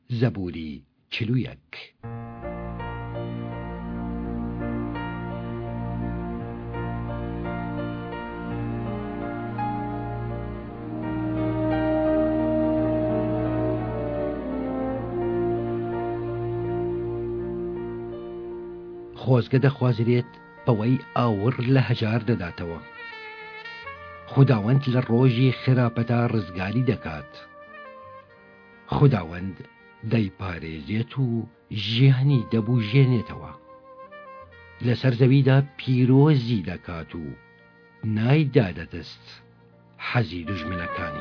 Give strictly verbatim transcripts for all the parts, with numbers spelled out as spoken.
زەبووری چل و یەک. خۆزگە دەخوازرێت بەوەی ئاور لە هەژار دەداتەوە. خوداوەند لە ڕۆژی خراپەدا ڕزگاری دەکات. خوداوەند دەیپارێزێت و ژیانی دەبوژێنێتەوە. لەسەر زەویدا پیرۆزی دەکات و نایدادەدەست حەزی دوژمنەکانی.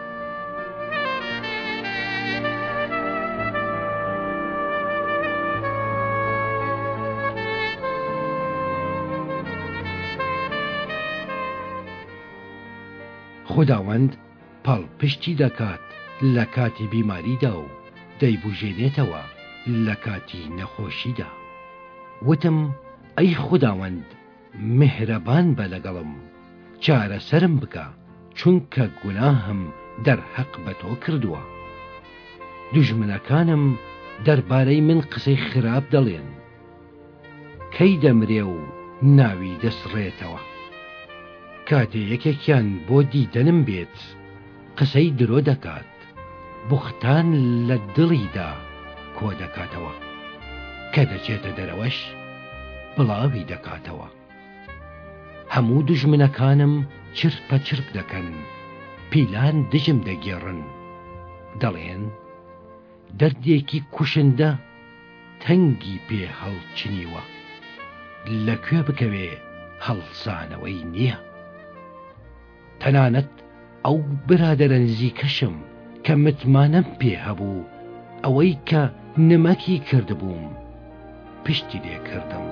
خوداوەند پاڵپشتی دەکات لە کاتی بیماریدا و دەیبوژێنێتەوە لە کاتی نەخۆشیدا. وتم ئەی خوداوەند مهرەبان بە لەگەڵم، چارەسەرم بکە چونکە گوناهم دەرحەق بە تۆ کردووە. دوژمنەکانم دەربارەی من قسەی خراپ دەڵێن. کەی دەمرێ و ناوی دەسڕێتەوە. کاتێ یەکێکیان بۆ دیدەنم بێت قسەی درۆ دەکات، بوختان لە دڵیدا کۆ دەکاتەوە. کە دەچێتە دەرەوەش بڵاوی دەکاتەوە. هەموو دوژمنەکانم چرپە چرپ دەکەن، پیلان دژم دەگێڕن. دەڵێن دەردێکی کوشندە تەنگی پێ هەڵچنیوە، لەکوێ بکەوێ هەڵسانەوەی نییە. تەنانەت ئەو برادەرە نزیکەشم کە متمانەم پێ هەبوو، ئەوەی کە نمەکی کردبووم پشتی لێ کردم.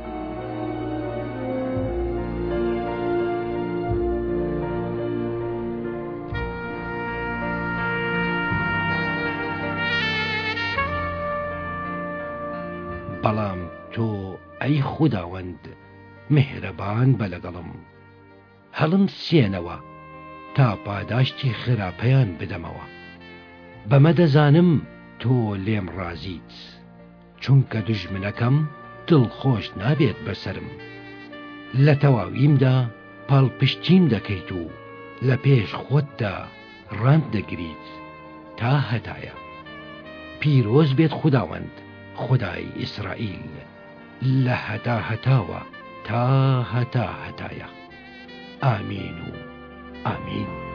بەڵام تۆ ئەی خوداوەند مهرەبان بە لەگەڵم، هەڵم سێنەوە تا پاداشتی خراپەیان بدەمەوە. بەمە دەزانم تۆ لێم ڕازیت، چونکە دوژمنەکەم دڵخۆش نابێت بەسرم. لە تەواویمدا پاڵپشتیم دەکەیت و لە پێش خۆتدا ڕاند دەگریت تا هەتایە. پیرۆز بێت خوداوەند خودای ئیسرائیل، لە هەتا هەتاوە تا هەتا هەتایە. آمین و آمین.